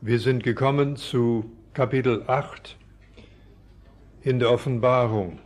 Wir sind gekommen zu Kapitel 8 in der Offenbarung.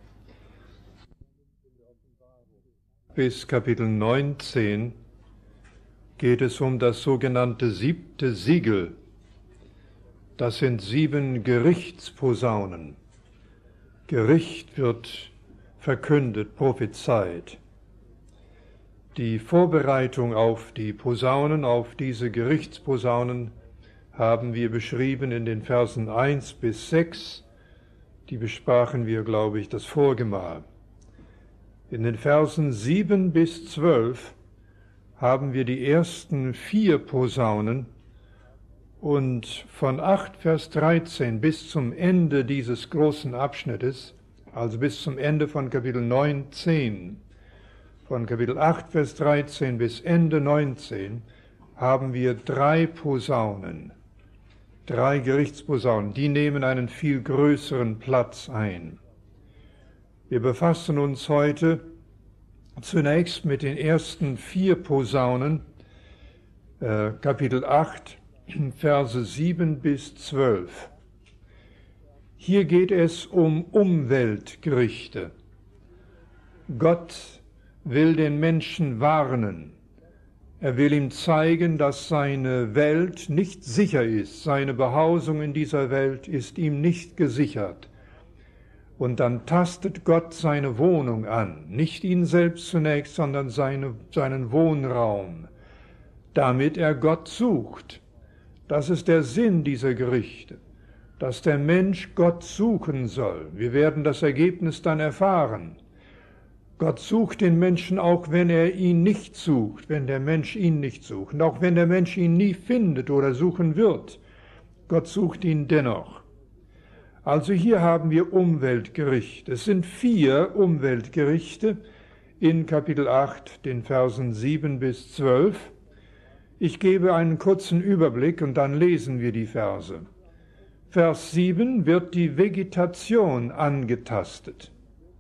Bis Kapitel 19 geht es um das sogenannte 7. Siegel. Das sind 7 Gerichtsposaunen. Gericht wird verkündet, prophezeit. Die Vorbereitung auf die Posaunen, auf diese Gerichtsposaunen, haben wir beschrieben in den Versen 1 bis 6. Die besprachen wir, glaube ich, das vorige Mal. In den Versen 7 bis 12 haben wir die ersten 4 Posaunen und von 8 Vers 13 bis zum Ende dieses großen Abschnittes, also bis zum Ende von Kapitel 19, von Kapitel 8 Vers 13 bis Ende 19, haben wir 3 Posaunen. 3 Gerichtsposaunen, die nehmen einen viel größeren Platz ein. Wir befassen uns heute zunächst mit den ersten 4 Posaunen, Kapitel 8, Verse 7 bis 12. Hier geht es um Umweltgerichte. Gott will den Menschen warnen. Er will ihm zeigen, dass seine Welt nicht sicher ist. Seine Behausung in dieser Welt ist ihm nicht gesichert. Und dann tastet Gott seine Wohnung an. Nicht ihn selbst zunächst, sondern seinen Wohnraum, damit er Gott sucht. Das ist der Sinn dieser Gerichte, dass der Mensch Gott suchen soll. Wir werden das Ergebnis dann erfahren. Gott sucht den Menschen, auch wenn er ihn nicht sucht, wenn der Mensch ihn nicht sucht, und auch wenn der Mensch ihn nie findet oder suchen wird. Gott sucht ihn dennoch. Also hier haben wir Umweltgerichte. Es sind 4 Umweltgerichte in Kapitel 8, den Versen 7 bis 12. Ich gebe einen kurzen Überblick und dann lesen wir die Verse. Vers 7 wird die Vegetation angetastet.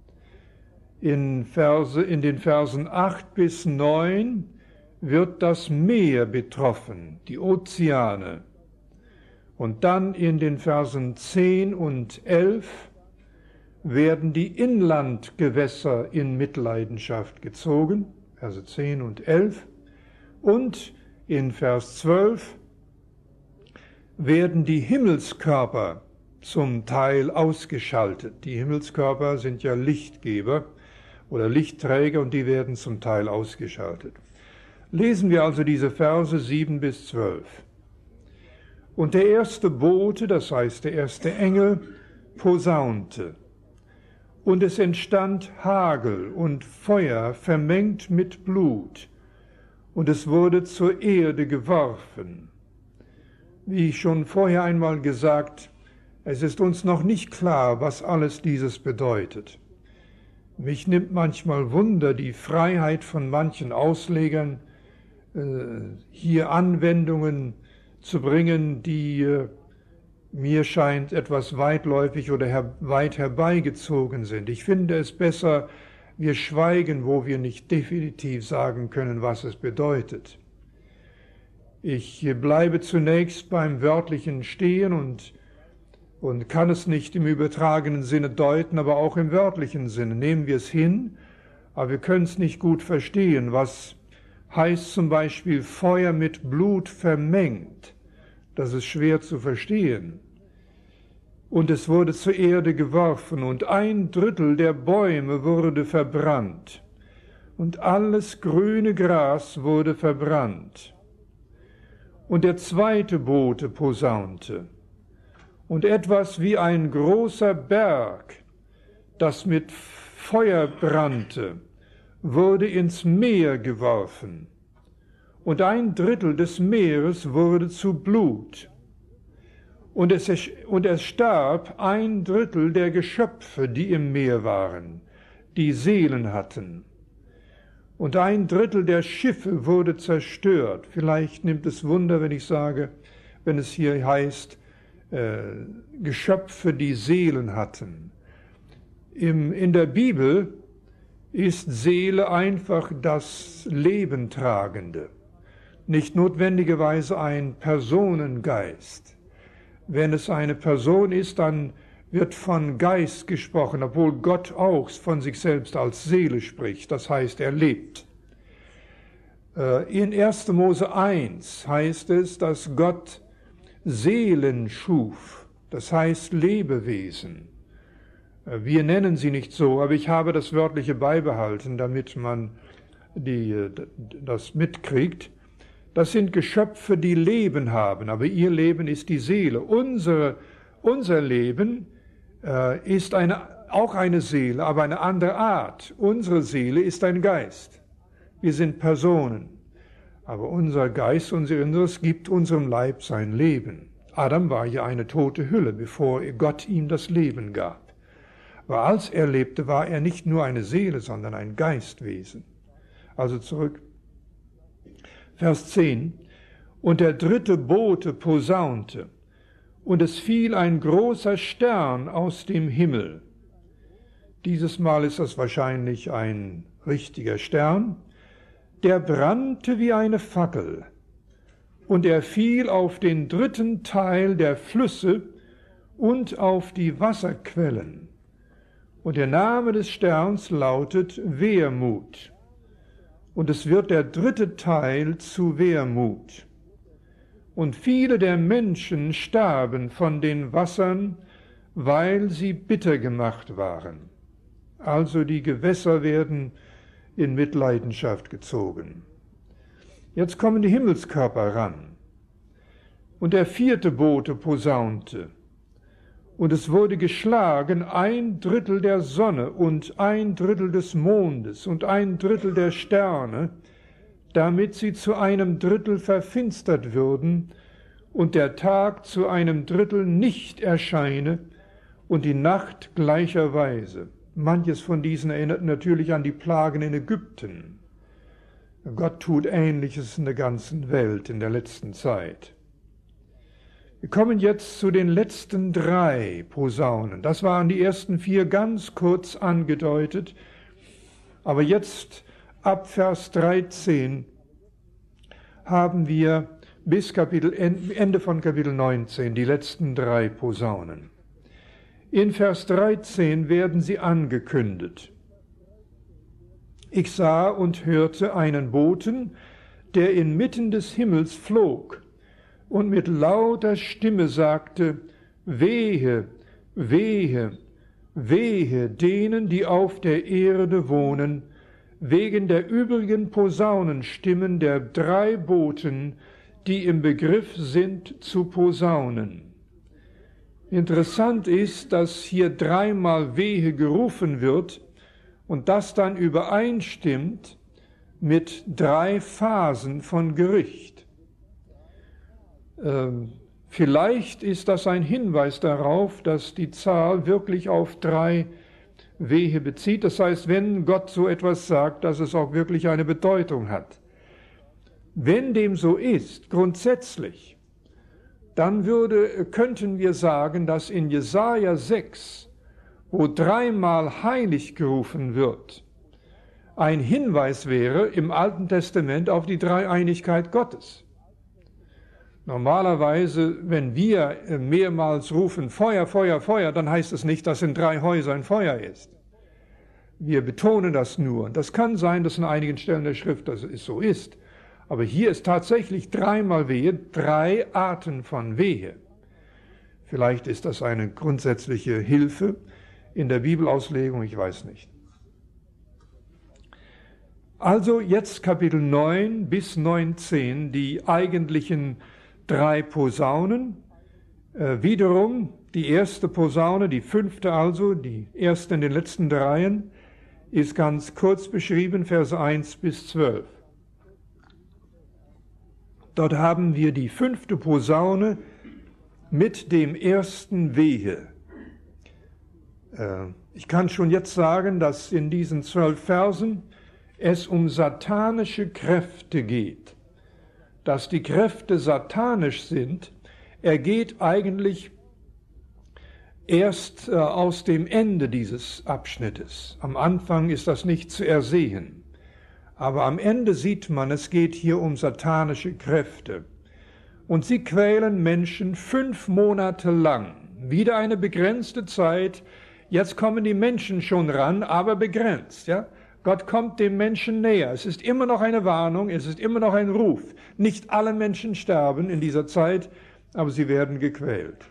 In den Versen 8 bis 9 wird das Meer betroffen, die Ozeane. Und dann in den Versen 10 und 11 werden die Inlandgewässer in Mitleidenschaft gezogen, Verse 10 und 11. Und in Vers 12 werden die Himmelskörper zum Teil ausgeschaltet. Die Himmelskörper sind ja Lichtgeber oder Lichtträger und die werden zum Teil ausgeschaltet. Lesen wir also diese Verse 7 bis 12. Und der erste Bote, das heißt der erste Engel, posaunte. Und es entstand Hagel und Feuer vermengt mit Blut. Und es wurde zur Erde geworfen. Wie ich schon vorher einmal gesagt, es ist uns noch nicht klar, was alles dieses bedeutet. Mich nimmt manchmal Wunder die Freiheit von manchen Auslegern, hier Anwendungen zu bringen, die mir scheint etwas weitläufig oder weit herbeigezogen sind. Ich finde es besser, wir schweigen, wo wir nicht definitiv sagen können, was es bedeutet. Ich bleibe zunächst beim Wörtlichen stehen und kann es nicht im übertragenen Sinne deuten, aber auch im wörtlichen Sinne. Nehmen wir es hin, aber wir können es nicht gut verstehen. Was heißt zum Beispiel Feuer mit Blut vermengt? Das ist schwer zu verstehen. Und es wurde zur Erde geworfen, und 1/3 der Bäume wurde verbrannt, und alles grüne Gras wurde verbrannt. Und der zweite Bote posaunte, und etwas wie ein großer Berg, das mit Feuer brannte, wurde ins Meer geworfen, und 1/3 des Meeres wurde zu Blut. Und es starb 1/3 der Geschöpfe, die im Meer waren, die Seelen hatten. Und 1/3 der Schiffe wurde zerstört. Vielleicht nimmt es Wunder, wenn ich sage, wenn es hier heißt, Geschöpfe, die Seelen hatten. In der Bibel ist Seele einfach das Lebentragende. nicht notwendigerweise ein Personengeist. Wenn es eine Person ist, dann wird von Geist gesprochen, obwohl Gott auch von sich selbst als Seele spricht, das heißt, er lebt. In 1. Mose 1 heißt es, dass Gott Seelen schuf, das heißt Lebewesen. Wir nennen sie nicht so, aber ich habe das Wörtliche beibehalten, damit man das mitkriegt. Das sind Geschöpfe, die Leben haben, aber ihr Leben ist die Seele. Unser Leben ist auch eine Seele, aber eine andere Art. Unsere Seele ist ein Geist. Wir sind Personen, aber unser Geist, unser Inneres gibt unserem Leib sein Leben. Adam war ja eine tote Hülle, bevor Gott ihm das Leben gab. Aber als er lebte, war er nicht nur eine Seele, sondern ein Geistwesen. Also zurück. Vers 10. Und der dritte Bote posaunte, und es fiel ein großer Stern aus dem Himmel. Dieses Mal ist das wahrscheinlich ein richtiger Stern. Der brannte wie eine Fackel, und er fiel auf den dritten Teil der Flüsse und auf die Wasserquellen. Und der Name des Sterns lautet Wermut. Und es wird der dritte Teil zu Wermut. Und viele der Menschen starben von den Wassern, weil sie bitter gemacht waren. Also die Gewässer werden in Mitleidenschaft gezogen. Jetzt kommen die Himmelskörper ran. Und der vierte Bote posaunte. Und es wurde geschlagen 1/3 der Sonne und 1/3 des Mondes und 1/3 der Sterne, damit sie zu 1/3 verfinstert würden und der Tag zu 1/3 nicht erscheine und die Nacht gleicherweise. Manches von diesen erinnert natürlich an die Plagen in Ägypten. Gott tut Ähnliches in der ganzen Welt in der letzten Zeit. Wir kommen jetzt zu den letzten 3 Posaunen. Das waren die ersten 4 ganz kurz angedeutet. Aber jetzt ab Vers 13 haben wir bis Ende von Kapitel 19 die letzten 3 Posaunen. In Vers 13 werden sie angekündigt. Ich sah und hörte einen Boten, der inmitten des Himmels flog und mit lauter Stimme sagte, Wehe, wehe, wehe denen, die auf der Erde wohnen, wegen der übrigen Posaunenstimmen der 3 Boten, die im Begriff sind zu posaunen. Interessant ist, dass hier 3-mal Wehe gerufen wird und das dann übereinstimmt mit 3 Phasen von Gericht. Vielleicht ist das ein Hinweis darauf, dass die Zahl wirklich auf 3 Wehe bezieht. Das heißt, wenn Gott so etwas sagt, dass es auch wirklich eine Bedeutung hat. Wenn dem so ist, grundsätzlich, dann könnten wir sagen, dass in Jesaja 6, wo 3-mal heilig gerufen wird, ein Hinweis wäre im Alten Testament auf die Dreieinigkeit Gottes. Normalerweise, wenn wir mehrmals rufen, Feuer, Feuer, Feuer, dann heißt es nicht, dass in 3 Häusern Feuer ist. Wir betonen das nur. Das kann sein, dass in einigen Stellen der Schrift das so ist. Aber hier ist tatsächlich 3-mal Wehe, 3 Arten von Wehe. Vielleicht ist das eine grundsätzliche Hilfe in der Bibelauslegung, ich weiß nicht. Also jetzt Kapitel 9 bis 19, die eigentlichen 3 Posaunen. Wiederum die erste Posaune, die 5. also, die erste in den letzten 3, ist ganz kurz beschrieben, Verse 1 bis 12. Dort haben wir die 5. Posaune mit dem ersten Wehe. Ich kann schon jetzt sagen, dass in diesen 12 Versen es um satanische Kräfte geht. Dass die Kräfte satanisch sind, ergeht eigentlich erst aus dem Ende dieses Abschnittes. Am Anfang ist das nicht zu ersehen. Aber am Ende sieht man, es geht hier um satanische Kräfte. Und sie quälen Menschen 5 Monate lang. Wieder eine begrenzte Zeit. Jetzt kommen die Menschen schon ran, aber begrenzt. Ja? Gott kommt dem Menschen näher. Es ist immer noch eine Warnung, es ist immer noch ein Ruf. Nicht alle Menschen sterben in dieser Zeit, aber sie werden gequält.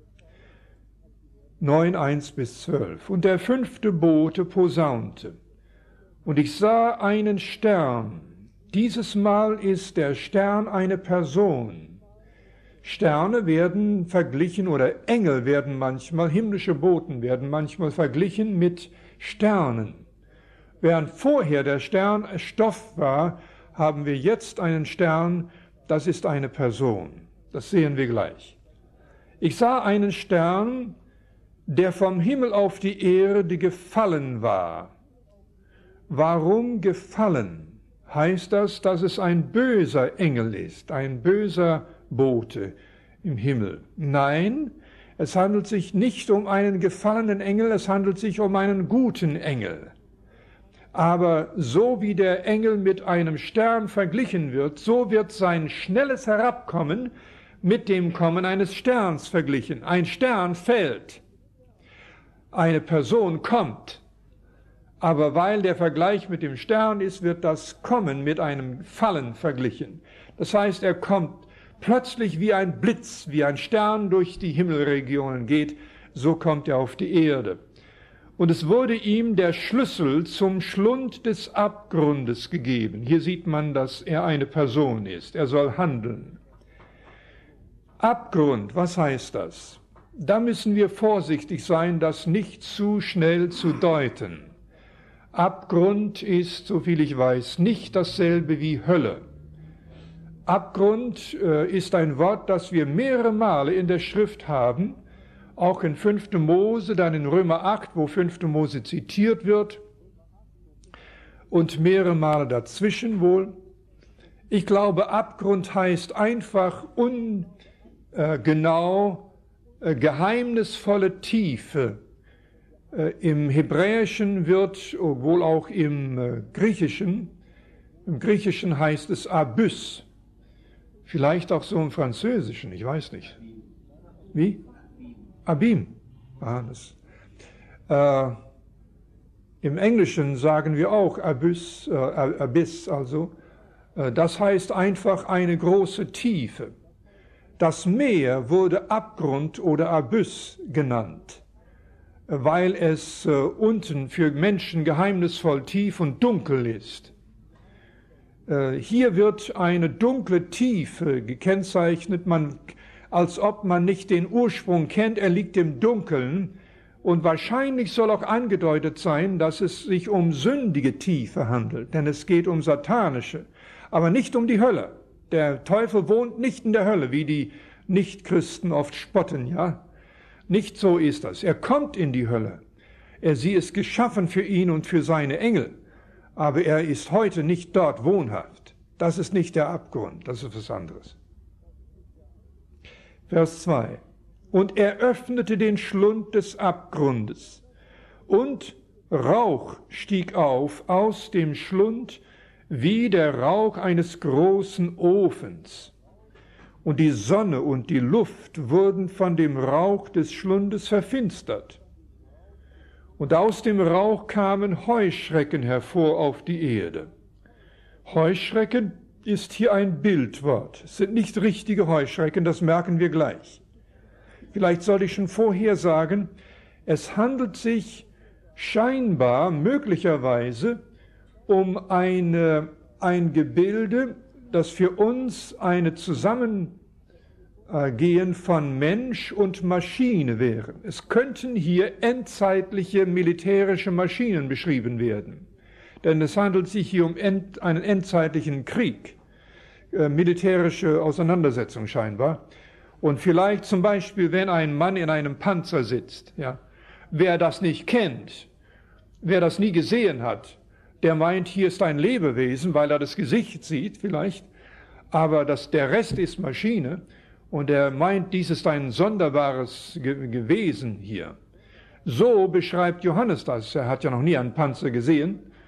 9, 1-12. Und der 5. Bote posaunte. Und ich sah einen Stern. Dieses Mal ist der Stern eine Person. Sterne werden verglichen, oder Engel werden manchmal, himmlische Boten werden manchmal verglichen mit Sternen. Während vorher der Stern Stoff war, haben wir jetzt einen Stern, das ist eine Person. Das sehen wir gleich. Ich sah einen Stern, der vom Himmel auf die Erde gefallen war. Warum gefallen? Heißt das, dass es ein böser Engel ist, ein böser Bote im Himmel? Nein, es handelt sich nicht um einen gefallenen Engel, es handelt sich um einen guten Engel. Aber so wie der Engel mit einem Stern verglichen wird, so wird sein schnelles Herabkommen mit dem Kommen eines Sterns verglichen. Ein Stern fällt, eine Person kommt. Aber weil der Vergleich mit dem Stern ist, wird das Kommen mit einem Fallen verglichen. Das heißt, er kommt plötzlich wie ein Blitz, wie ein Stern durch die Himmelregionen geht, so kommt er auf die Erde. Und es wurde ihm der Schlüssel zum Schlund des Abgrundes gegeben. Hier sieht man, dass er eine Person ist. Er soll handeln. Abgrund, was heißt das? Da müssen wir vorsichtig sein, das nicht zu schnell zu deuten. Abgrund ist, soviel ich weiß, nicht dasselbe wie Hölle. Abgrund ist ein Wort, das wir mehrere Male in der Schrift haben, auch in 5. Mose, dann in Römer 8, wo 5. Mose zitiert wird, und mehrere Male dazwischen wohl. Ich glaube, Abgrund heißt einfach ungenau, geheimnisvolle Tiefe. Im Hebräischen wird, wohl auch im Griechischen heißt es Abyss. Vielleicht auch so im Französischen, ich weiß nicht. Wie? Abim. Im Englischen sagen wir auch Abyss, also. Das heißt einfach eine große Tiefe. Das Meer wurde Abgrund oder Abyss genannt, weil es unten für Menschen geheimnisvoll tief und dunkel ist. Hier wird eine dunkle Tiefe gekennzeichnet, als ob man nicht den Ursprung kennt, er liegt im Dunkeln. Und wahrscheinlich soll auch angedeutet sein, dass es sich um sündige Tiefe handelt, denn es geht um satanische, aber nicht um die Hölle. Der Teufel wohnt nicht in der Hölle, wie die Nichtchristen oft spotten, ja? Nicht so ist das. Er kommt in die Hölle. Sie ist geschaffen für ihn und für seine Engel. Aber er ist heute nicht dort wohnhaft. Das ist nicht der Abgrund, das ist was anderes. Vers 2. Und er öffnete den Schlund des Abgrundes, und Rauch stieg auf aus dem Schlund wie der Rauch eines großen Ofens. Und die Sonne und die Luft wurden von dem Rauch des Schlundes verfinstert. Und aus dem Rauch kamen Heuschrecken hervor auf die Erde. Heuschrecken ist hier ein Bildwort. Es sind nicht richtige Heuschrecken, das merken wir gleich. Vielleicht sollte ich schon vorher sagen, es handelt sich scheinbar, möglicherweise, um ein Gebilde, das für uns eine Zusammengehen von Mensch und Maschine wäre. Es könnten hier endzeitliche militärische Maschinen beschrieben werden, denn es handelt sich hier um einen endzeitlichen Krieg, militärische Auseinandersetzung scheinbar. Und vielleicht zum Beispiel, wenn ein Mann in einem Panzer sitzt, ja, wer das nicht kennt, wer das nie gesehen hat, der meint, hier ist ein Lebewesen, weil er das Gesicht sieht vielleicht, aber der Rest ist Maschine. Und er meint, dies ist ein sonderbares Wesen hier. So beschreibt Johannes das. Er hat ja noch nie einen Panzer gesehen.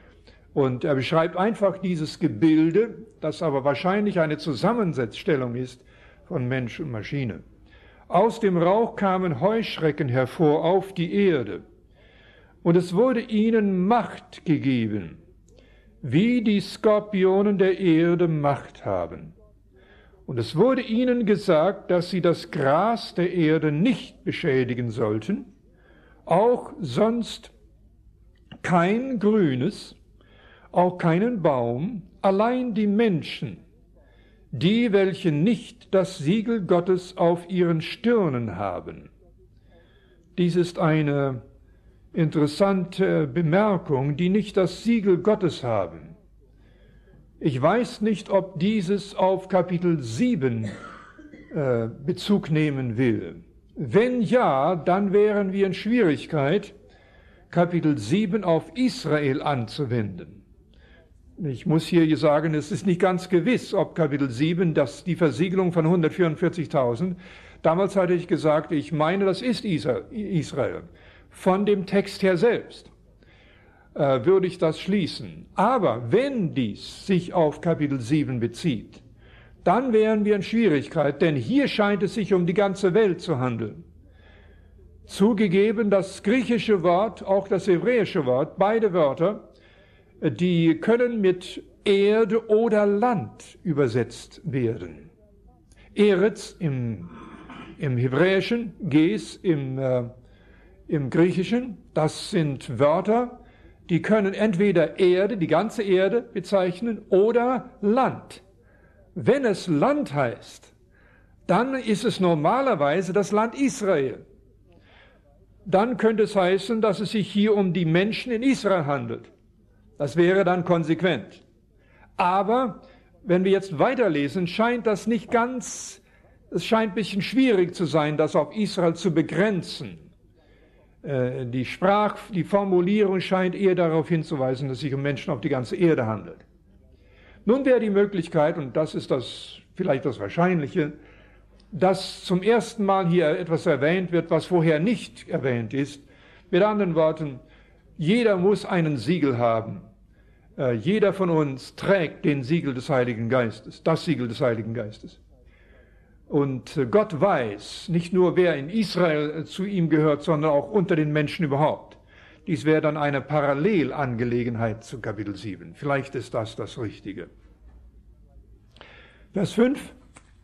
Und er beschreibt einfach dieses Gebilde, das aber wahrscheinlich eine Zusammensetzstellung ist von Mensch und Maschine. Aus dem Rauch kamen Heuschrecken hervor auf die Erde, und es wurde ihnen Macht gegeben, wie die Skorpionen der Erde Macht haben. Und es wurde ihnen gesagt, dass sie das Gras der Erde nicht beschädigen sollten, auch sonst kein Grünes, auch keinen Baum, allein die Menschen, die, welche nicht das Siegel Gottes auf ihren Stirnen haben. Dies ist eine interessante Bemerkung, die nicht das Siegel Gottes haben. Ich weiß nicht, ob dieses auf Kapitel 7 Bezug nehmen will. Wenn ja, dann wären wir in Schwierigkeit, Kapitel 7 auf Israel anzuwenden. Ich muss hier sagen, es ist nicht ganz gewiss, ob Kapitel 7, die Versiegelung von 144.000, damals hatte ich gesagt, ich meine, das ist Israel. Von dem Text her selbst würde ich das schließen. Aber wenn dies sich auf Kapitel 7 bezieht, dann wären wir in Schwierigkeit, denn hier scheint es sich um die ganze Welt zu handeln. Zugegeben, das griechische Wort, auch das hebräische Wort, beide Wörter, die können mit Erde oder Land übersetzt werden. Eretz im Hebräischen, Ges im Griechischen, das sind Wörter, die können entweder Erde, die ganze Erde bezeichnen, oder Land. Wenn es Land heißt, dann ist es normalerweise das Land Israel. Dann könnte es heißen, dass es sich hier um die Menschen in Israel handelt. Das wäre dann konsequent. Aber wenn wir jetzt weiterlesen, scheint das nicht ganz, es scheint ein bisschen schwierig zu sein, das auf Israel zu begrenzen. Die Formulierung scheint eher darauf hinzuweisen, dass es sich um Menschen auf die ganze Erde handelt. Nun wäre die Möglichkeit, und das ist vielleicht das Wahrscheinliche, dass zum ersten Mal hier etwas erwähnt wird, was vorher nicht erwähnt ist. Mit anderen Worten, jeder muss einen Siegel haben. Jeder von uns trägt den Siegel des Heiligen Geistes, das Siegel des Heiligen Geistes. Und Gott weiß nicht nur, wer in Israel zu ihm gehört, sondern auch unter den Menschen überhaupt. Dies wäre dann eine Parallelangelegenheit zu Kapitel 7. Vielleicht ist das Richtige. Vers 5.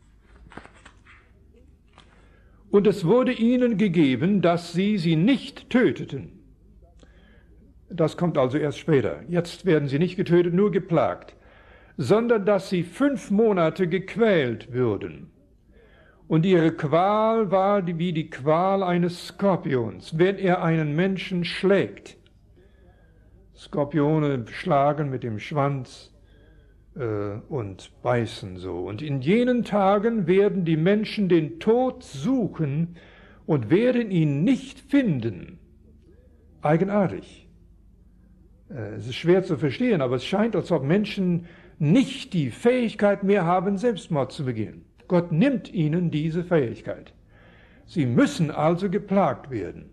Und es wurde ihnen gegeben, dass sie nicht töteten. Das kommt also erst später. Jetzt werden sie nicht getötet, nur geplagt, sondern dass sie 5 Monate gequält würden. Und ihre Qual war wie die Qual eines Skorpions, wenn er einen Menschen schlägt. Skorpione schlagen mit dem Schwanz und beißen so. Und in jenen Tagen werden die Menschen den Tod suchen und werden ihn nicht finden. Eigenartig. Es ist schwer zu verstehen, aber es scheint, als ob Menschen nicht die Fähigkeit mehr haben, Selbstmord zu begehen. Gott nimmt ihnen diese Fähigkeit. Sie müssen also geplagt werden.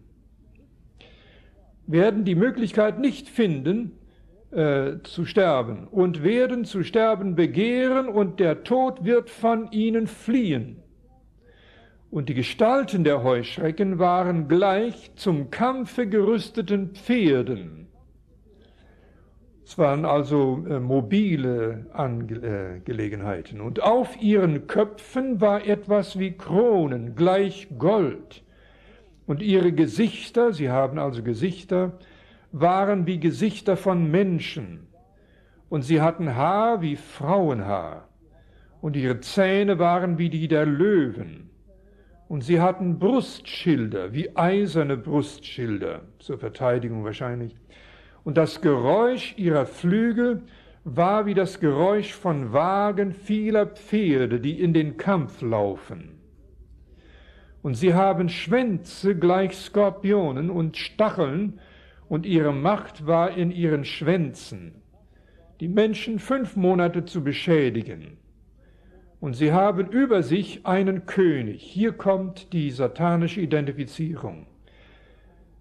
Werden die Möglichkeit nicht finden, zu sterben und werden zu sterben begehren und der Tod wird von ihnen fliehen. Und die Gestalten der Heuschrecken waren gleich zum Kampfe gerüsteten Pferden. Es waren also mobile Angelegenheiten. Und auf ihren Köpfen war etwas wie Kronen, gleich Gold. Und ihre Gesichter, sie haben also Gesichter, waren wie Gesichter von Menschen. Und sie hatten Haar wie Frauenhaar. Und ihre Zähne waren wie die der Löwen. Und sie hatten Brustschilder, wie eiserne Brustschilder, zur Verteidigung wahrscheinlich. Und das Geräusch ihrer Flügel war wie das Geräusch von Wagen vieler Pferde, die in den Kampf laufen. Und sie haben Schwänze gleich Skorpionen und Stacheln, und ihre Macht war in ihren Schwänzen, die Menschen 5 Monate zu beschädigen. Und sie haben über sich einen König. Hier kommt die satanische Identifizierung.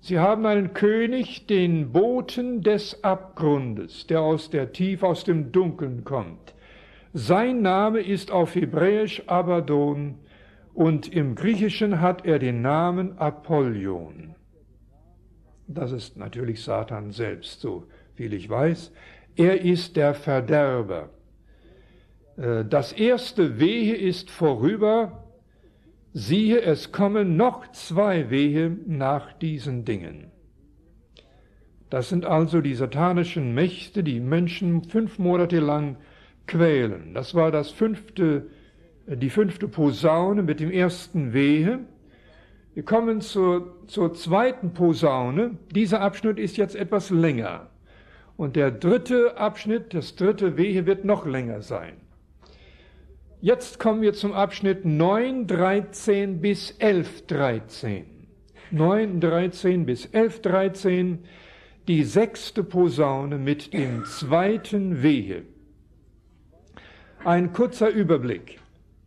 Sie haben einen König, den Boten des Abgrundes, der aus der Tiefe, aus dem Dunkeln kommt. Sein Name ist auf Hebräisch Abaddon und im Griechischen hat er den Namen Apollyon. Das ist natürlich Satan selbst, so viel ich weiß. Er ist der Verderber. Das erste Wehe ist vorüber. Siehe, es kommen noch 2 Wehe nach diesen Dingen. Das sind also die satanischen Mächte, die Menschen 5 Monate lang quälen. Das war die 5. Posaune mit dem ersten Wehe. Wir kommen zur 2. Posaune. Dieser Abschnitt ist jetzt etwas länger. Und der 3. Abschnitt, das 3. Wehe, wird noch länger sein. Jetzt kommen wir zum Abschnitt 9,13 bis 11,13. 9,13 bis 11,13, die 6. Posaune mit dem 2. Wehe. Ein kurzer Überblick.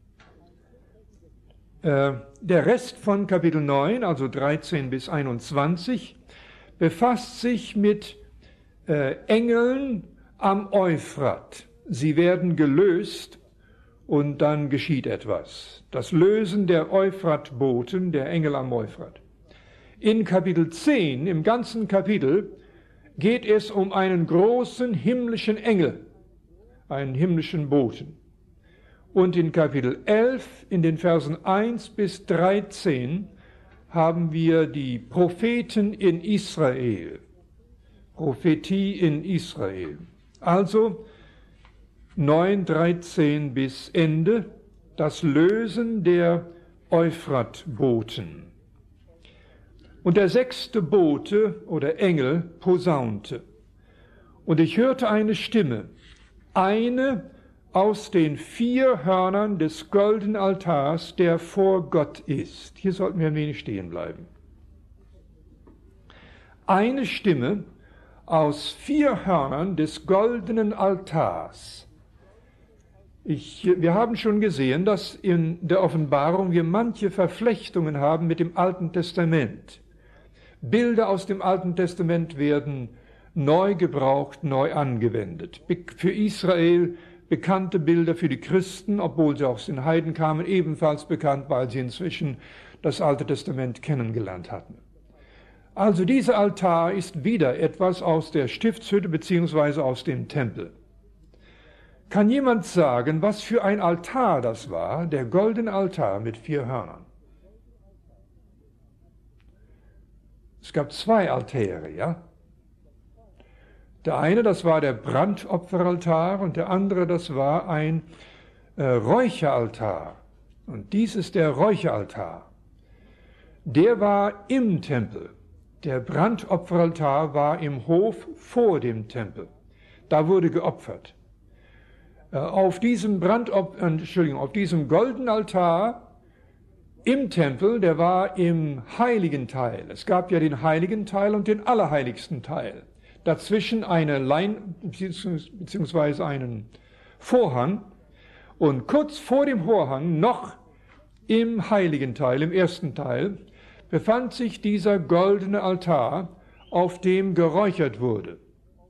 Der Rest von Kapitel 9, also 13 bis 21, befasst sich mit Engeln am Euphrat. Sie werden gelöst und dann geschieht etwas. Das Lösen der Euphratboten, der Engel am Euphrat. In Kapitel 10, im ganzen Kapitel, geht es um einen großen himmlischen Engel, einen himmlischen Boten. Und in Kapitel 11, in den Versen 1 bis 13, haben wir die Propheten in Israel. Prophetie in Israel. Also 9,13 bis Ende, das Lösen der Euphratboten. Und der 6. Bote oder Engel posaunte. Und ich hörte eine Stimme, eine aus den 4 Hörnern des goldenen Altars, der vor Gott ist. Hier sollten wir ein wenig stehen bleiben. Eine Stimme aus 4 Hörnern des goldenen Altars. Wir haben schon gesehen, dass in der Offenbarung wir manche Verflechtungen haben mit dem Alten Testament. Bilder aus dem Alten Testament werden neu gebraucht, neu angewendet. Für Israel bekannte Bilder, für die Christen, obwohl sie aus den Heiden kamen, ebenfalls bekannt, weil sie inzwischen das Alte Testament kennengelernt hatten. Also dieser Altar ist wieder etwas aus der Stiftshütte bzw. aus dem Tempel. Kann jemand sagen, was für ein Altar das war, der goldene Altar mit 4 Hörnern? Es gab 2 Altäre, ja? Der eine, das war der Brandopferaltar und der andere, das war ein Räucheraltar. Und dies ist der Räucheraltar. Der war im Tempel. Der Brandopferaltar war im Hof vor dem Tempel. Da wurde geopfert. Auf diesem goldenen Altar im Tempel, der war im heiligen Teil. Es gab ja den heiligen Teil und den allerheiligsten Teil. Dazwischen eine beziehungsweise einen Vorhang und kurz vor dem Vorhang, noch im heiligen Teil, im ersten Teil, befand sich dieser goldene Altar, auf dem geräuchert wurde.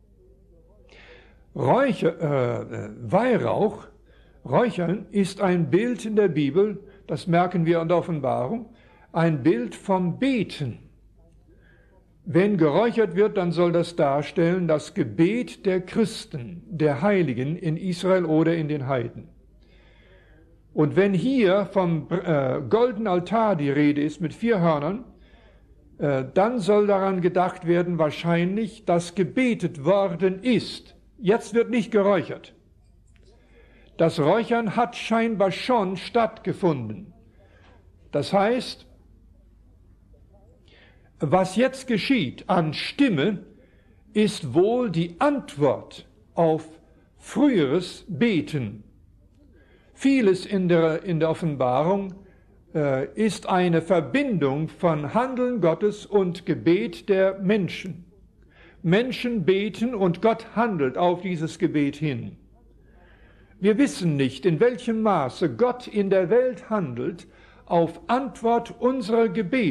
Weihrauch, Räuchern, ist ein Bild in der Bibel, das merken wir in der Offenbarung, ein Bild vom Beten. Wenn geräuchert wird, dann soll das darstellen das Gebet der Christen, der Heiligen in Israel oder in den Heiden. Und wenn hier vom goldenen Altar die Rede ist mit 4 Hörnern, dann soll daran gedacht werden, wahrscheinlich, dass gebetet worden ist. Jetzt wird nicht geräuchert. Das Räuchern hat scheinbar schon stattgefunden. Das heißt, was jetzt geschieht an Stimme, ist wohl die Antwort auf früheres Beten. Vieles in der Offenbarung ist eine Verbindung von Handeln Gottes und Gebet der Menschen. Menschen beten und Gott handelt auf dieses Gebet hin. Wir wissen nicht, in welchem Maße Gott in der Welt handelt auf Antwort unserer Gebete.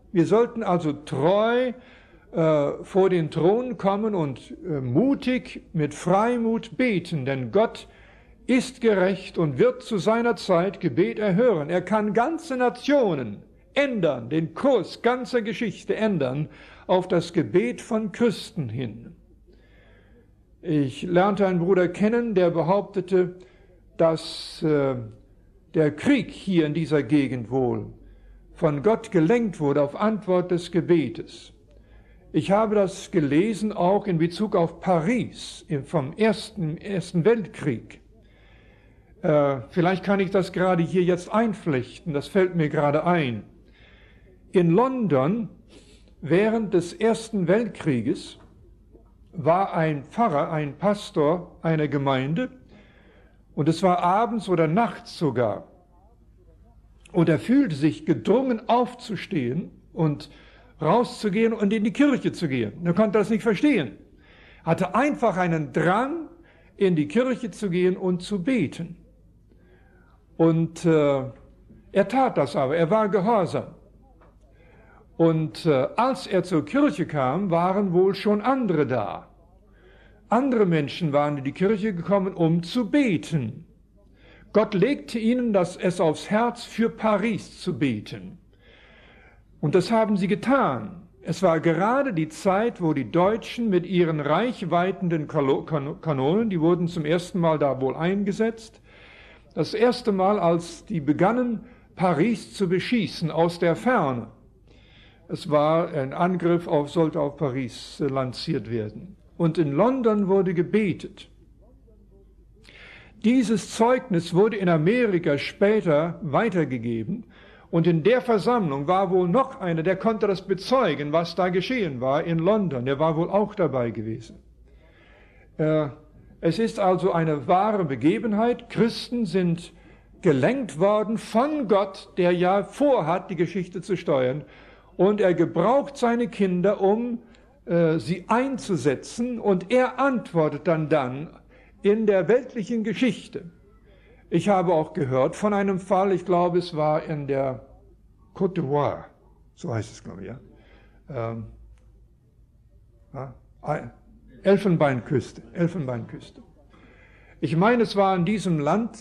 Wir sollten also treu vor den Thron kommen und mutig mit Freimut beten, denn Gott ist gerecht und wird zu seiner Zeit Gebet erhören. Er kann ganze Nationen ändern, den Kurs ganzer Geschichte ändern auf das Gebet von Christen hin. Ich lernte einen Bruder kennen, der behauptete, dass der Krieg hier in dieser Gegend wohl von Gott gelenkt wurde auf Antwort des Gebetes. Ich habe das gelesen auch in Bezug auf Paris vom Ersten Weltkrieg. Vielleicht kann ich das gerade hier jetzt einflechten, das fällt mir gerade ein. In London während des Ersten Weltkrieges war ein Pfarrer, ein Pastor einer Gemeinde, und es war abends oder nachts sogar. Und er fühlte sich gedrungen aufzustehen und rauszugehen und in die Kirche zu gehen. Er konnte das nicht verstehen. Hatte einfach einen Drang, in die Kirche zu gehen und zu beten. Und er tat das aber, er war gehorsam. Und als er zur Kirche kam, waren wohl schon andere da. Andere Menschen waren in die Kirche gekommen, um zu beten. Gott legte ihnen es aufs Herz, für Paris zu beten. Und das haben sie getan. Es war gerade die Zeit, wo die Deutschen mit ihren reichweitenden Kanonen, die wurden zum ersten Mal da wohl eingesetzt, das erste Mal, als die begannen, Paris zu beschießen aus der Ferne. Es war ein Angriff sollte auf Paris lanciert werden. Und in London wurde gebetet. Dieses Zeugnis wurde in Amerika später weitergegeben. Und in der Versammlung war wohl noch einer, der konnte das bezeugen, was da geschehen war in London. Der war wohl auch dabei gewesen. Es ist also eine wahre Begebenheit. Christen sind gelenkt worden von Gott, der ja vorhat, die Geschichte zu steuern. Und er gebraucht seine Kinder, um sie einzusetzen. Und er antwortet dann in der weltlichen Geschichte. Ich habe auch gehört von einem Fall, ich glaube, es war in der Côte d'Ivoire, so heißt es, glaube ich, ja. Elfenbeinküste. Ich meine, es war in diesem Land,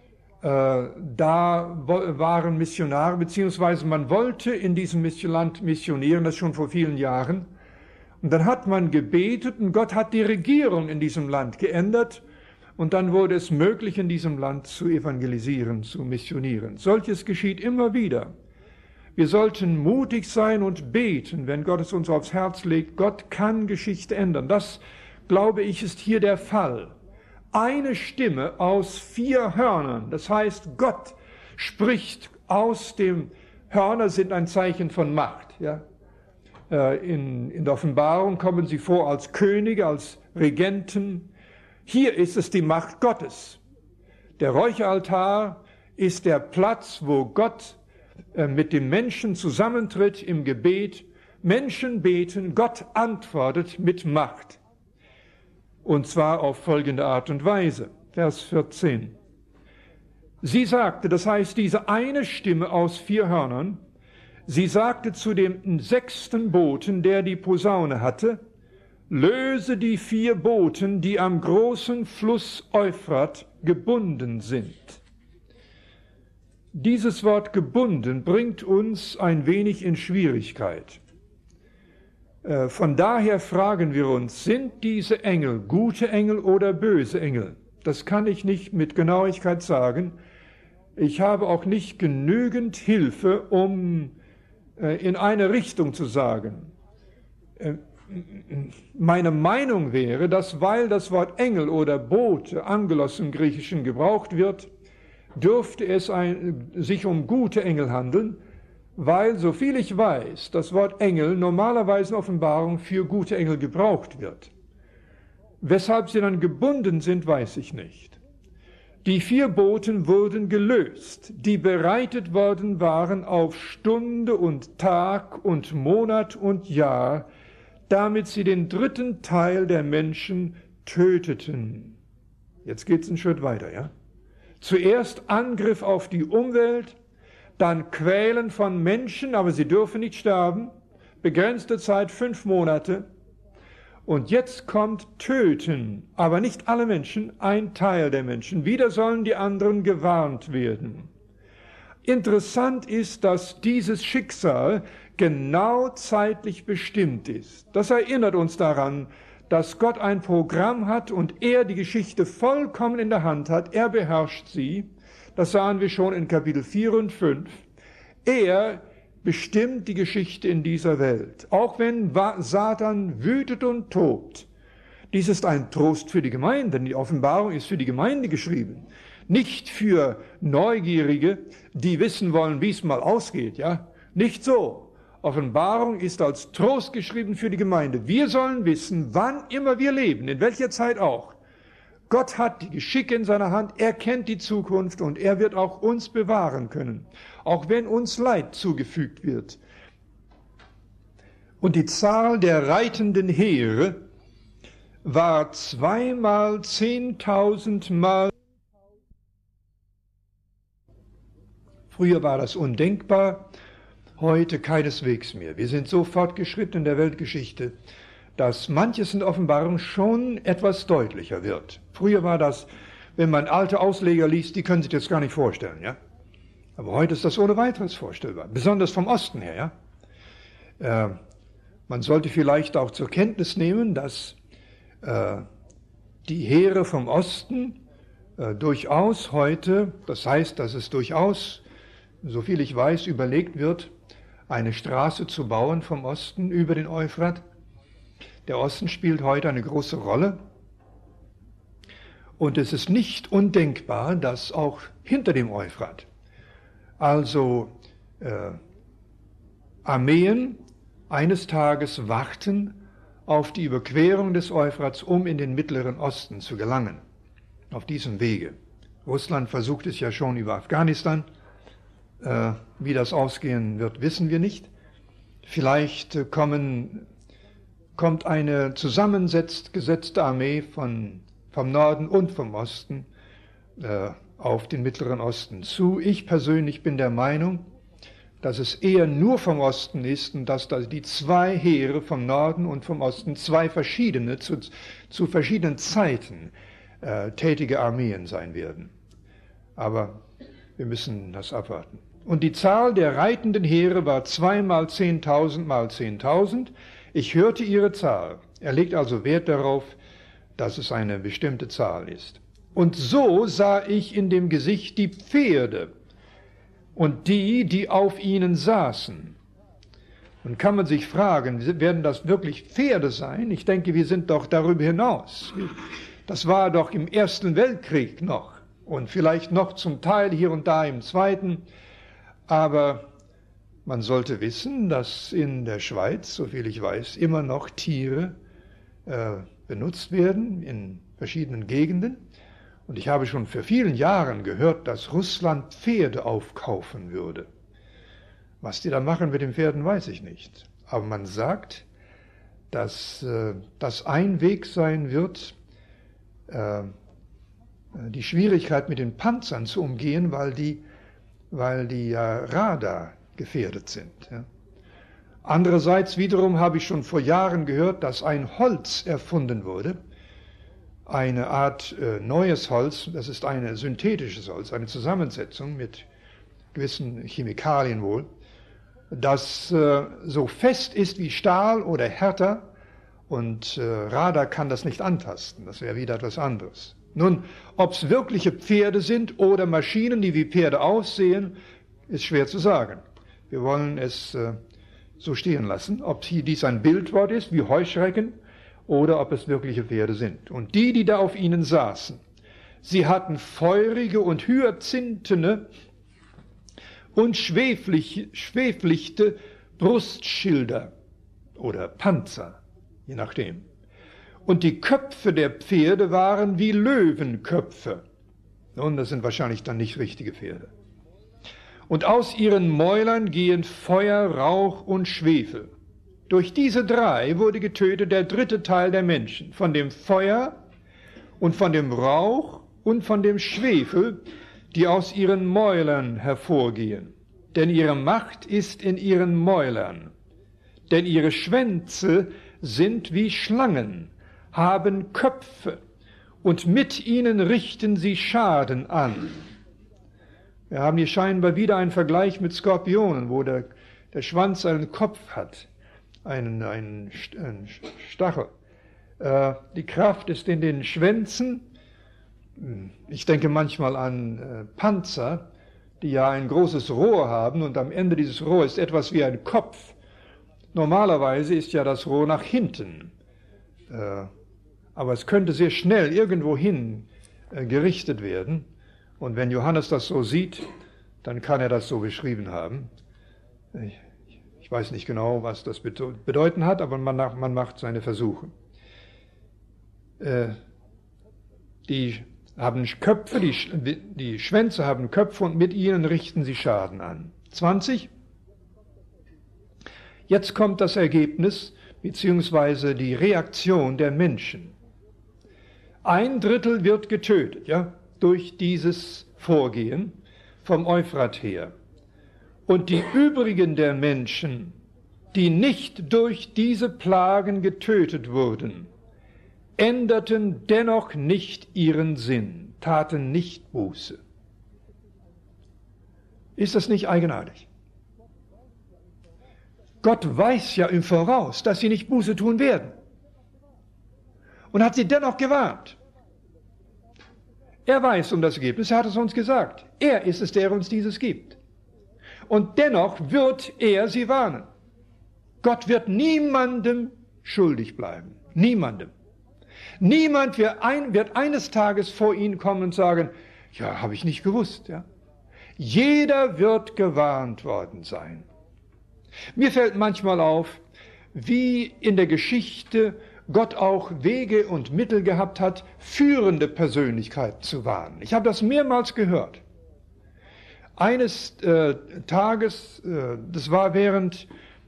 da waren Missionare, beziehungsweise man wollte in diesem Land missionieren, das schon vor vielen Jahren. Und dann hat man gebetet und Gott hat die Regierung in diesem Land geändert. Und dann wurde es möglich, in diesem Land zu evangelisieren, zu missionieren. Solches geschieht immer wieder. Wir sollten mutig sein und beten, wenn Gott es uns aufs Herz legt. Gott kann Geschichte ändern. Das, glaube ich, ist hier der Fall. Eine Stimme aus 4 Hörnern. Das heißt, Gott spricht aus dem Hörner sind ein Zeichen von Macht. Ja? In der Offenbarung kommen sie vor als Könige, als Regenten. Hier ist es die Macht Gottes. Der Räucheraltar ist der Platz, wo Gott mit dem Menschen zusammentritt im Gebet. Menschen beten, Gott antwortet mit Macht. Und zwar auf folgende Art und Weise. Vers 14. Sie sagte, das heißt, diese eine Stimme aus 4 Hörnern, sie sagte zu dem 6. Boten, der die Posaune hatte, löse die 4 Boten, die am großen Fluss Euphrat gebunden sind. Dieses Wort gebunden bringt uns ein wenig in Schwierigkeit. Von daher fragen wir uns, sind diese Engel gute Engel oder böse Engel? Das kann ich nicht mit Genauigkeit sagen. Ich habe auch nicht genügend Hilfe, um in eine Richtung zu sagen. Meine Meinung wäre, dass weil das Wort Engel oder Bote, Angelos im Griechischen gebraucht wird, dürfte es sich um gute Engel handeln, weil, soviel ich weiß, das Wort Engel normalerweise in Offenbarung für gute Engel gebraucht wird. Weshalb sie dann gebunden sind, weiß ich nicht. Die 4 Boten wurden gelöst, die bereitet worden waren auf Stunde und Tag und Monat und Jahr, damit sie den 3. Teil der Menschen töteten. Jetzt geht es einen Schritt weiter, ja? Zuerst Angriff auf die Umwelt, dann Quälen von Menschen, aber sie dürfen nicht sterben, begrenzte Zeit 5 Monate. Und jetzt kommt Töten, aber nicht alle Menschen, ein Teil der Menschen. Wieder sollen die anderen gewarnt werden. Interessant ist, dass dieses Schicksal genau zeitlich bestimmt ist. Das erinnert uns daran, dass Gott ein Programm hat und er die Geschichte vollkommen in der Hand hat. Er beherrscht sie. Das sahen wir schon in Kapitel 4 und 5. Er bestimmt die Geschichte in dieser Welt. Auch wenn Satan wütet und tobt. Dies ist ein Trost für die Gemeinde, denn die Offenbarung ist für die Gemeinde geschrieben. Nicht für Neugierige, die wissen wollen, wie es mal ausgeht, ja? Nicht so. Offenbarung ist als Trost geschrieben für die Gemeinde. Wir sollen wissen, wann immer wir leben, in welcher Zeit auch. Gott hat die Geschicke in seiner Hand, er kennt die Zukunft und er wird auch uns bewahren können, auch wenn uns Leid zugefügt wird. Und die Zahl der reitenden Heere war 2-mal 10.000 Mal. Früher war das undenkbar, heute keineswegs mehr. Wir sind so fortgeschritten in der Weltgeschichte, dass manches in der Offenbarung schon etwas deutlicher wird. Früher war das, wenn man alte Ausleger liest, die können sich das gar nicht vorstellen, ja. Aber heute ist das ohne weiteres vorstellbar, besonders vom Osten her, ja. Man sollte vielleicht auch zur Kenntnis nehmen, dass die Heere vom Osten durchaus heute, das heißt, dass es durchaus, soviel ich weiß, überlegt wird, eine Straße zu bauen vom Osten über den Euphrat. Der Osten spielt heute eine große Rolle. Und es ist nicht undenkbar, dass auch hinter dem Euphrat, also Armeen eines Tages warten auf die Überquerung des Euphrats, um in den Mittleren Osten zu gelangen. Auf diesem Wege. Russland versucht es ja schon über Afghanistan. Wie das ausgehen wird, wissen wir nicht. Vielleicht kommt eine zusammengesetzte Armee vom Norden und vom Osten auf den Mittleren Osten zu. Ich persönlich bin der Meinung, dass es eher nur vom Osten ist und dass da die 2 Heere vom Norden und vom Osten 2 verschiedene, zu verschiedenen Zeiten tätige Armeen sein werden. Aber wir müssen das abwarten. Und die Zahl der reitenden Heere war 2-mal 10.000 mal 10.000. Ich hörte ihre Zahl. Er legt also Wert darauf, dass es eine bestimmte Zahl ist. Und so sah ich in dem Gesicht die Pferde und die, die auf ihnen saßen. Nun kann man sich fragen, werden das wirklich Pferde sein? Ich denke, wir sind doch darüber hinaus. Das war doch im Ersten Weltkrieg noch und vielleicht noch zum Teil hier und da im Zweiten. Aber man sollte wissen, dass in der Schweiz, soviel ich weiß, immer noch Tiere benutzt werden in verschiedenen Gegenden. Und ich habe schon vor vielen Jahren gehört, dass Russland Pferde aufkaufen würde. Was die da machen mit den Pferden, weiß ich nicht. Aber man sagt, dass das ein Weg sein wird, die Schwierigkeit mit den Panzern zu umgehen, weil die Radar gefährdet sind. Ja. Andererseits wiederum habe ich schon vor Jahren gehört, dass ein Holz erfunden wurde, eine Art neues Holz, das ist ein synthetisches Holz, eine Zusammensetzung mit gewissen Chemikalien wohl, das so fest ist wie Stahl oder härter und Radar kann das nicht antasten, das wäre wieder etwas anderes. Nun, ob es wirkliche Pferde sind oder Maschinen, die wie Pferde aussehen, ist schwer zu sagen. Wir wollen es so stehen lassen, ob dies ein Bildwort ist, wie Heuschrecken, oder ob es wirkliche Pferde sind. Und die, die da auf ihnen saßen, sie hatten feurige und hyazinthene und schweflichte Brustschilder oder Panzer, je nachdem. Und die Köpfe der Pferde waren wie Löwenköpfe. Nun, das sind wahrscheinlich dann nicht richtige Pferde. Und aus ihren Mäulern gehen Feuer, Rauch und Schwefel. Durch diese 3 wurde getötet der 3. Teil der Menschen, von dem Feuer und von dem Rauch und von dem Schwefel, die aus ihren Mäulern hervorgehen. denn ihre Macht ist in ihren Mäulern. Denn ihre Schwänze sind wie Schlangen, haben Köpfe, und mit ihnen richten sie Schaden an. Wir haben hier scheinbar wieder einen Vergleich mit Skorpionen, wo der Schwanz einen Kopf hat, einen Stachel. Die Kraft ist in den Schwänzen. Ich denke manchmal an Panzer, die ja ein großes Rohr haben, und am Ende dieses Rohr ist etwas wie ein Kopf. Normalerweise ist ja das Rohr nach hinten, aber es könnte sehr schnell irgendwo hin gerichtet werden. Und wenn Johannes das so sieht, dann kann er das so beschrieben haben. Ich weiß nicht genau, was das bedeuten hat, aber man macht seine Versuche. Die haben Köpfe, die Schwänze haben Köpfe, und mit ihnen richten sie Schaden an. 20. Jetzt kommt das Ergebnis beziehungsweise die Reaktion der Menschen. 1/3 wird getötet, ja, durch dieses Vorgehen vom Euphrat her. Und die übrigen der Menschen, die nicht durch diese Plagen getötet wurden, änderten dennoch nicht ihren Sinn, taten nicht Buße. Ist das nicht eigenartig? Gott weiß ja im Voraus, dass sie nicht Buße tun werden, und hat sie dennoch gewarnt. Er weiß um das Ergebnis, er hat es uns gesagt. Er ist es, der uns dieses gibt. Und dennoch wird er sie warnen. Gott wird niemandem schuldig bleiben. Niemandem. Niemand wird eines Tages vor ihn kommen und sagen, ja, habe ich nicht gewusst. Ja? Jeder wird gewarnt worden sein. Mir fällt manchmal auf, wie in der Geschichte Gott auch Wege und Mittel gehabt hat, führende Persönlichkeiten zu warnen. Ich habe das mehrmals gehört. Eines Tages, das war während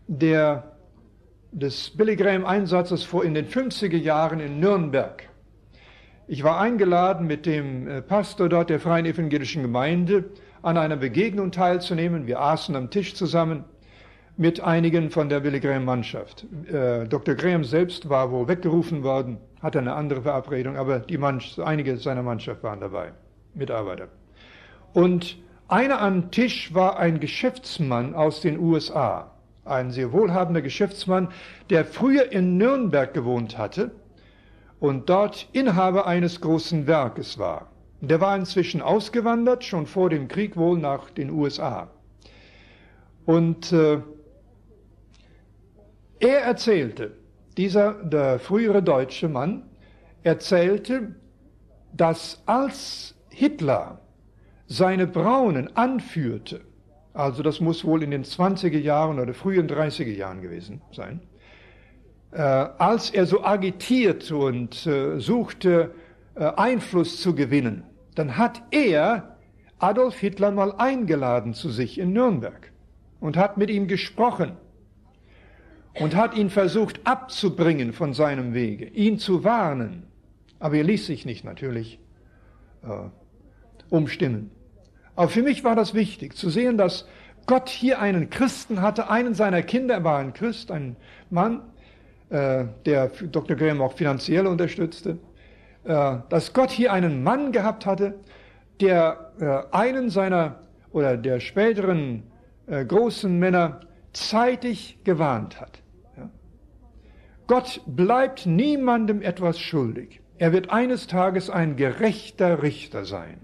des Billy Graham-Einsatzes in den 50er Jahren in Nürnberg. Ich war eingeladen, mit dem Pastor dort der Freien Evangelischen Gemeinde an einer Begegnung teilzunehmen. Wir aßen am Tisch zusammen mit einigen von der Billy Graham-Mannschaft. Dr. Graham selbst war wohl weggerufen worden, hatte eine andere Verabredung, aber einige seiner Mannschaft waren dabei, Mitarbeiter. Und einer am Tisch war ein Geschäftsmann aus den USA, ein sehr wohlhabender Geschäftsmann, der früher in Nürnberg gewohnt hatte und dort Inhaber eines großen Werkes war. Der war inzwischen ausgewandert, schon vor dem Krieg wohl nach den USA. Und er erzählte, der frühere deutsche Mann, erzählte, dass als Hitler seine Braunen anführte, also das muss wohl in den 20er Jahren oder frühen 30er Jahren gewesen sein, als er so agitierte und suchte, Einfluss zu gewinnen, dann hat er Adolf Hitler mal eingeladen zu sich in Nürnberg und hat mit ihm gesprochen und hat ihn versucht abzubringen von seinem Wege, ihn zu warnen. Aber er ließ sich nicht natürlich umstimmen. Aber für mich war das wichtig, zu sehen, dass Gott hier einen Christen hatte, einen seiner Kinder, er war ein Christ, ein Mann, der Dr. Graham auch finanziell unterstützte, dass Gott hier einen Mann gehabt hatte, der einen seiner oder der späteren großen Männer zeitig gewarnt hat. Ja? Gott bleibt niemandem etwas schuldig. Er wird eines Tages ein gerechter Richter sein.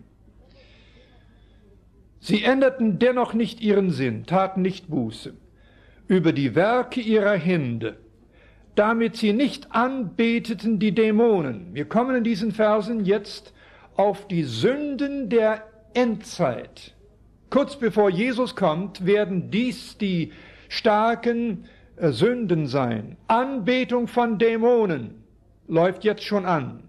Sie änderten dennoch nicht ihren Sinn, taten nicht Buße über die Werke ihrer Hände, damit sie nicht anbeteten die Dämonen. Wir kommen in diesen Versen jetzt auf die Sünden der Endzeit. Kurz bevor Jesus kommt, werden dies die starken Sünden sein. Anbetung von Dämonen läuft jetzt schon an.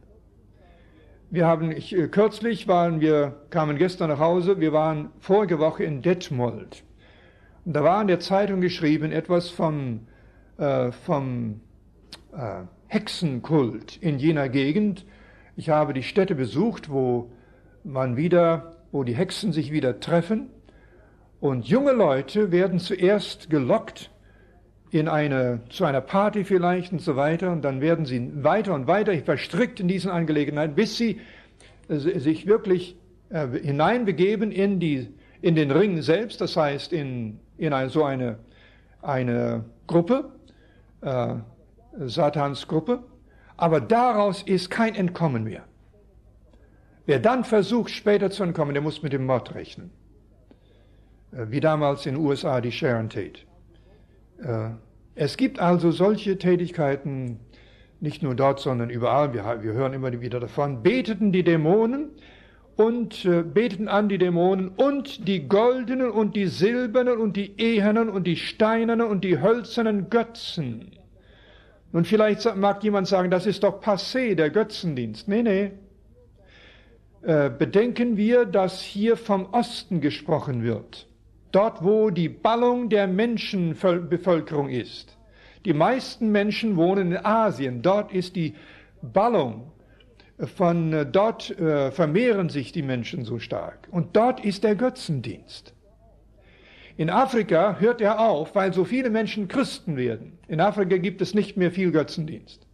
Kürzlich kamen gestern nach Hause, wir waren vorige Woche in Detmold. Und da war in der Zeitung geschrieben etwas vom Hexenkult in jener Gegend. Ich habe die Städte besucht, wo die Hexen sich wieder treffen. Und junge Leute werden zuerst gelockt zu einer Party vielleicht und so weiter, und dann werden sie weiter und weiter verstrickt in diesen Angelegenheiten, bis sie sich wirklich hineinbegeben in den Ring selbst, das heißt in eine Gruppe, Satans Gruppe, aber daraus ist kein Entkommen mehr. Wer dann versucht, später zu entkommen, der muss mit dem Mord rechnen. Wie damals in den USA die Sharon Tate. Es gibt also solche Tätigkeiten, nicht nur dort, sondern überall. Wir hören immer wieder davon. Beteten an die Dämonen und die goldenen und die silbernen und die ehernen und die steinernen und die hölzernen Götzen. Und vielleicht mag jemand sagen, das ist doch passé, der Götzendienst. Nee. Bedenken wir, dass hier vom Osten gesprochen wird. Dort, wo die Ballung der Menschenbevölkerung ist. Die meisten Menschen wohnen in Asien. Dort ist die Ballung. Dort vermehren sich die Menschen so stark. Und dort ist der Götzendienst. In Afrika hört er auf, weil so viele Menschen Christen werden. In Afrika gibt es nicht mehr viel Götzendienst.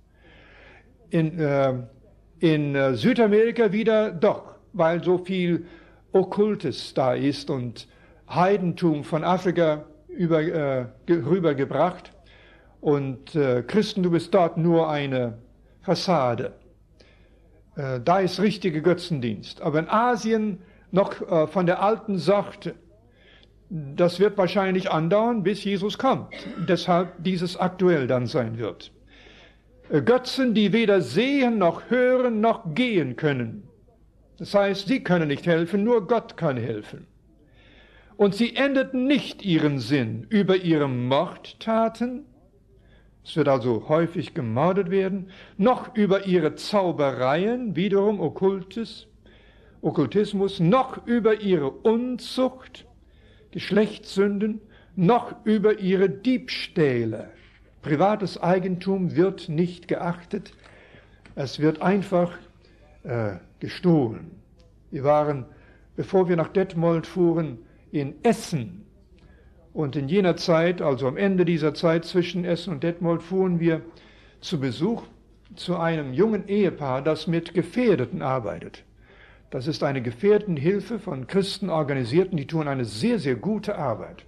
In Südamerika wieder doch, weil so viel Okkultes da ist und Heidentum von Afrika rübergebracht, und Christentum ist dort nur eine Fassade. Da ist richtiger Götzendienst. Aber in Asien noch von der alten Sorte. Das wird wahrscheinlich andauern, bis Jesus kommt. Deshalb dieses aktuell dann sein wird. Götzen, die weder sehen, noch hören, noch gehen können. Das heißt, sie können nicht helfen, nur Gott kann helfen. Und sie endeten nicht ihren Sinn über ihre Mordtaten, es wird also häufig gemordet werden, noch über ihre Zaubereien, wiederum Okkultismus, noch über ihre Unzucht, Geschlechtssünden, noch über ihre Diebstähle. Privates Eigentum wird nicht geachtet, es wird einfach gestohlen. Wir waren, bevor wir nach Detmold fuhren, in Essen. Und in jener Zeit, also am Ende dieser Zeit zwischen Essen und Detmold, fuhren wir zu Besuch zu einem jungen Ehepaar, das mit Gefährdeten arbeitet. Das ist eine Gefährdenhilfe von Christen organisierten, die tun eine sehr, sehr gute Arbeit.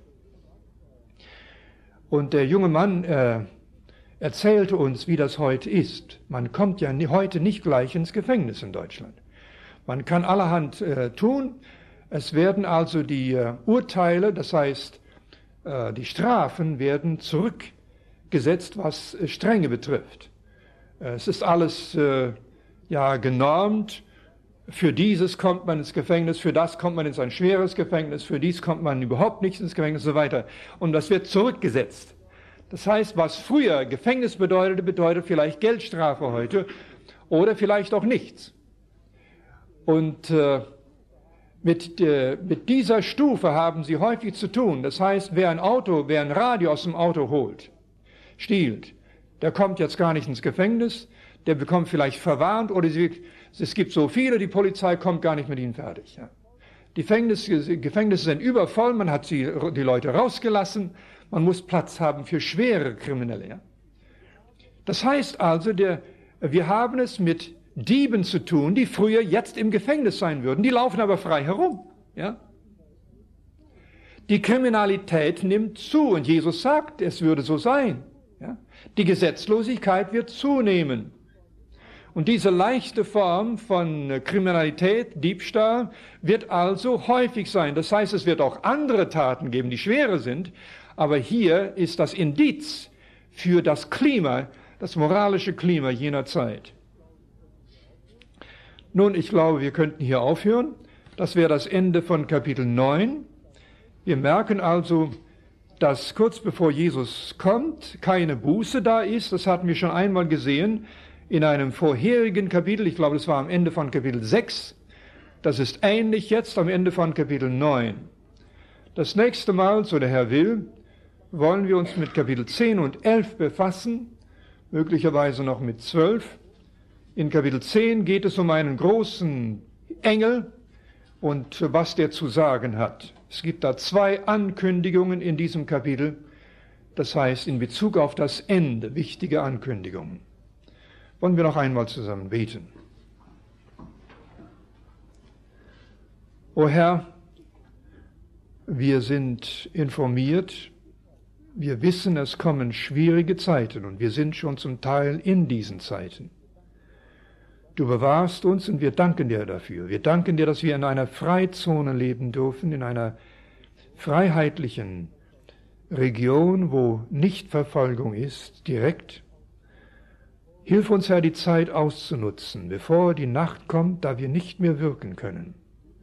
Und der junge Mann erzählte uns, wie das heute ist. Man kommt ja heute nicht gleich ins Gefängnis in Deutschland. Man kann allerhand tun. Es werden also die Urteile, das heißt, die Strafen werden zurückgesetzt, was Strenge betrifft. Es ist alles genormt. Für dieses kommt man ins Gefängnis, für das kommt man in ein schweres Gefängnis, für dies kommt man überhaupt nicht ins Gefängnis und so weiter. Und das wird zurückgesetzt. Das heißt, was früher Gefängnis bedeutete, bedeutet vielleicht Geldstrafe heute oder vielleicht auch nichts. Und mit dieser Stufe haben sie häufig zu tun. Das heißt, wer ein Radio aus dem Auto holt, stiehlt, der kommt jetzt gar nicht ins Gefängnis, der bekommt vielleicht verwarnt, oder es gibt so viele, die Polizei kommt gar nicht mit ihnen fertig. Ja. Die Gefängnisse sind übervoll, man hat die Leute rausgelassen, man muss Platz haben für schwere Kriminelle. Ja. Das heißt also, wir haben es mit Dieben zu tun, die früher jetzt im Gefängnis sein würden. Die laufen aber frei herum. Ja? Die Kriminalität nimmt zu und Jesus sagt, es würde so sein. Ja? Die Gesetzlosigkeit wird zunehmen. Und diese leichte Form von Kriminalität, Diebstahl, wird also häufig sein. Das heißt, es wird auch andere Taten geben, die schwerer sind. Aber hier ist das Indiz für das Klima, das moralische Klima jener Zeit. Nun, ich glaube, wir könnten hier aufhören. Das wäre das Ende von Kapitel 9. Wir merken also, dass kurz bevor Jesus kommt, keine Buße da ist. Das hatten wir schon einmal gesehen in einem vorherigen Kapitel. Ich glaube, das war am Ende von Kapitel 6. Das ist ähnlich jetzt am Ende von Kapitel 9. Das nächste Mal, so der Herr will, wollen wir uns mit Kapitel 10 und 11 befassen, möglicherweise noch mit 12. In Kapitel 10 geht es um einen großen Engel und was der zu sagen hat. Es gibt da 2 Ankündigungen in diesem Kapitel, das heißt in Bezug auf das Ende, wichtige Ankündigungen. Wollen wir noch einmal zusammen beten. O Herr, wir sind informiert, wir wissen, es kommen schwierige Zeiten und wir sind schon zum Teil in diesen Zeiten. Du bewahrst uns und wir danken dir dafür. Wir danken dir, dass wir in einer Freizone leben dürfen, in einer freiheitlichen Region, wo Nichtverfolgung ist, direkt. Hilf uns, Herr, die Zeit auszunutzen, bevor die Nacht kommt, da wir nicht mehr wirken können.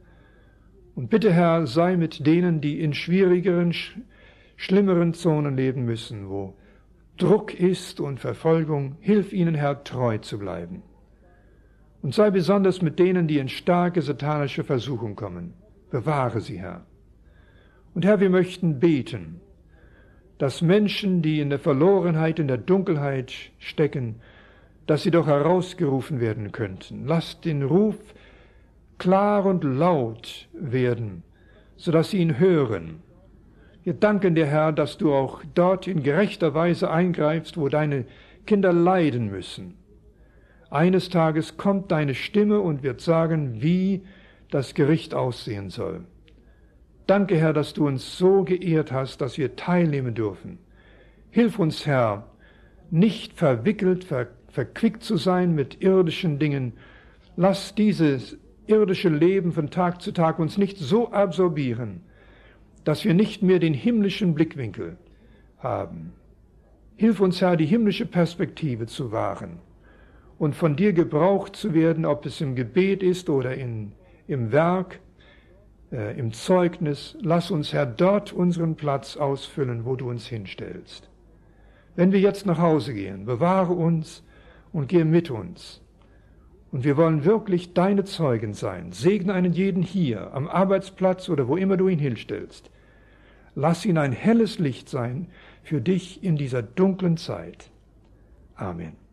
Und bitte, Herr, sei mit denen, die in schwierigeren, schlimmeren Zonen leben müssen, wo Druck ist und Verfolgung. Hilf ihnen, Herr, treu zu bleiben. Und sei besonders mit denen, die in starke satanische Versuchung kommen. Bewahre sie, Herr. Und Herr, wir möchten beten, dass Menschen, die in der Verlorenheit, in der Dunkelheit stecken, dass sie doch herausgerufen werden könnten. Lass den Ruf klar und laut werden, sodass sie ihn hören. Wir danken dir, Herr, dass du auch dort in gerechter Weise eingreifst, wo deine Kinder leiden müssen. Eines Tages kommt deine Stimme und wird sagen, wie das Gericht aussehen soll. Danke, Herr, dass du uns so geehrt hast, dass wir teilnehmen dürfen. Hilf uns, Herr, nicht verwickelt, verquickt zu sein mit irdischen Dingen. Lass dieses irdische Leben von Tag zu Tag uns nicht so absorbieren, dass wir nicht mehr den himmlischen Blickwinkel haben. Hilf uns, Herr, die himmlische Perspektive zu wahren und von dir gebraucht zu werden, ob es im Gebet ist oder im Werk, im Zeugnis. Lass uns, Herr, dort unseren Platz ausfüllen, wo du uns hinstellst. Wenn wir jetzt nach Hause gehen, bewahre uns und gehe mit uns. Und wir wollen wirklich deine Zeugen sein. Segne einen jeden hier, am Arbeitsplatz oder wo immer du ihn hinstellst. Lass ihn ein helles Licht sein für dich in dieser dunklen Zeit. Amen.